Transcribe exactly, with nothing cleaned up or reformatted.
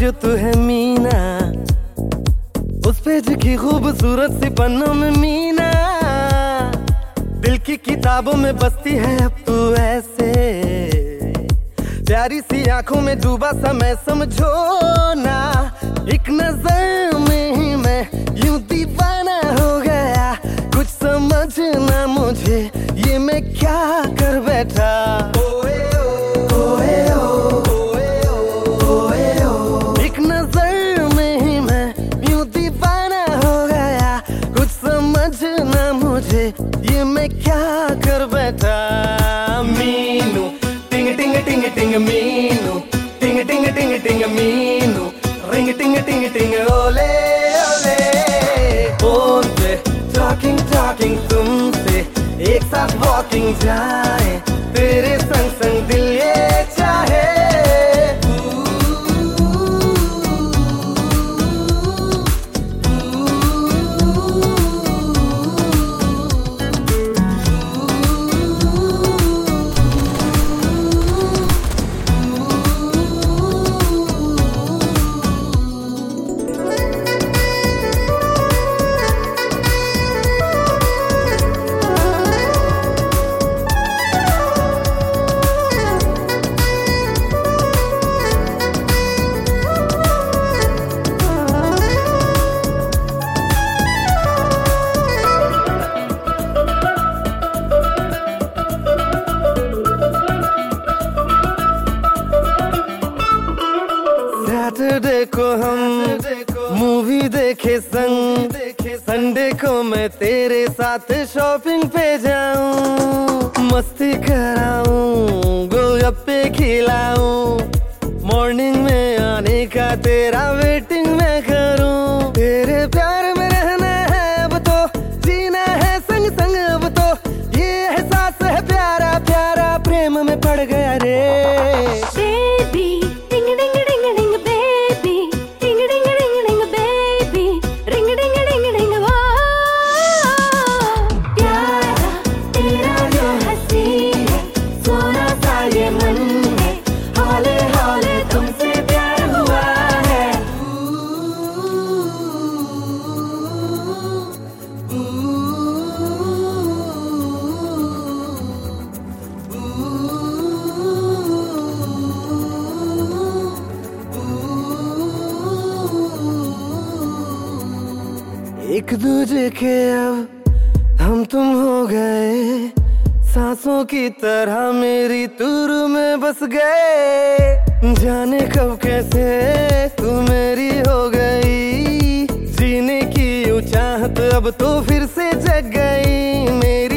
जो तू है मीना, उस पेज की खूबसूरत सी पन्नों में मीना, दिल की किताबों में बसती है अब तू ऐसे, प्यारी सी आंखों में डूबा सा मैं समझो ना, एक नजर में ही मैं यूं दीवाना हो गया, कुछ समझना मुझे ये मैं क्या कर बैठा। ओए ओ, ओए ओ, ओए ओ, एक नजर में ही मैं यूं दीवाना हो गया, कुछ समझना मुझे ये मैं क्या कर बैठा। मीनू टिंग टिंग टिंग टिंग मीनू, टिंग टिंग टिंग टिंग मीनू, रिंग टिंग टिंग टिंग ओले ओले, फोन पे टॉकिंग टॉकिंग तुमसे, एक साथ वॉकिंग जाए, तेरे संग संग दिल ये चाहे। सैटरडे को हम मूवी देखे संग, संडे को मैं तेरे साथ शॉपिंग पे जाऊं, मस्ती कराऊं, गोलगप्पे खिलाऊं, मॉर्निंग में आने का तेरा वेटिंग मैं करूं, तेरे प्यार में रहना है अब तो, जीना है संग संग अब तो, ये एहसास है प्यारा प्यारा, प्रेम में पड़ गया रे। एक दूजे के अब हम तुम हो गए, सांसों की तरह मेरी तुर में बस गए, जाने कब कैसे तू मेरी हो गई, जीने की यूं चाहत अब तो फिर से जग गई मेरी।